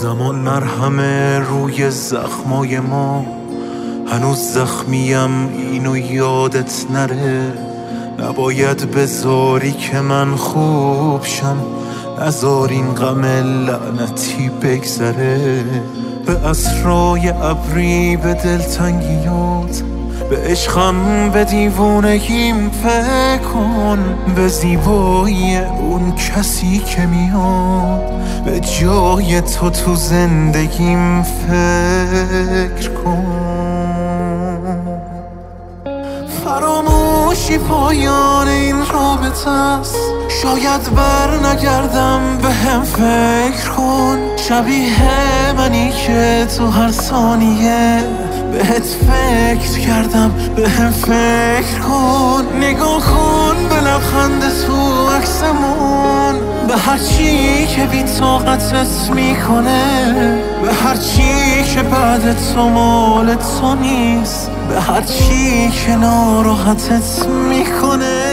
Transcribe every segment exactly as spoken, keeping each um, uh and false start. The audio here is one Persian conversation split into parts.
زمان مرهمه روی زخمای ما، هنوز زخمیم اینو یادت نره. نباید بذاری که من خوب شم، نذار این غم لعنتی بگذره. به اسرای ابری، به دلتنگیات، به عشقم، به دیوونگیم فکر کن. به زیبایی اون کسی که میاد به جای تو تو زندگیم فکر کن. فراموشی پایان این رابطه است، شاید بر نگردم، به هم فکر کن. شبیه منی که تو هر ثانیه بهت فکر کردم، به هم فکر کن. نگاه کن به لبخند تو عکسمون، به هر چی که بی طاقتت میکنه، به هر چی که بعد تو مال تو نیست، به هر چی که ناراحتت میکنه.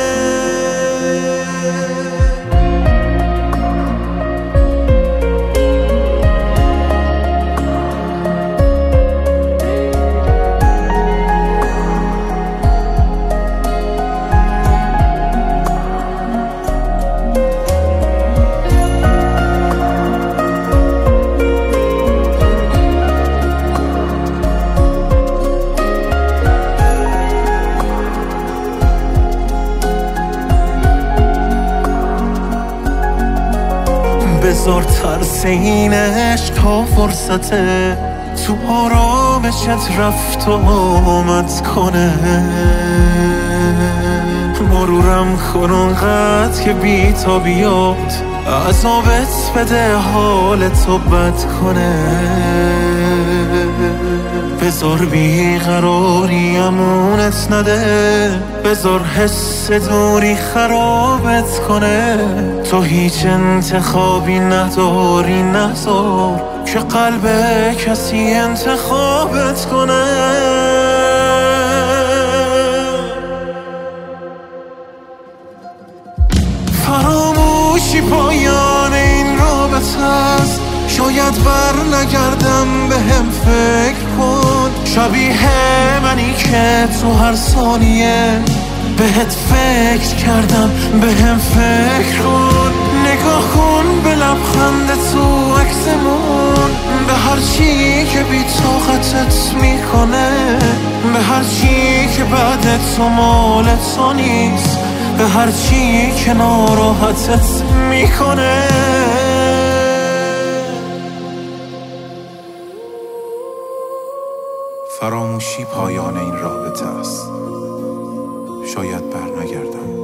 بذار ترس این عشق تا فرصته تو آرامشت رفت و آمد کنه. مرورم کن اونقدر که بی تا بیاد، عذابت بده حالتو بد کنه. بذار بیقراری امونت نده، بذار حس دوری خرابت کنه. تو هیچ انتخابی نداری، نذار که قلب کسی انتخابت کنه. فراموشی پایان این رابطه است، شاید بر نگردم، به هم فکر کن. شبیه منی که تو هر ثانیه بهت فکر کردم، به هم فکر کن. نگاه کن به لبخند تو عکسمون، به هر چی که بی طاقتت میکنه، به هر چی که بعد تو مال تو نیست، به هر چی که ناراحتت میکنه. فراموشی پایان این رابطه است، شاید بر نگردم.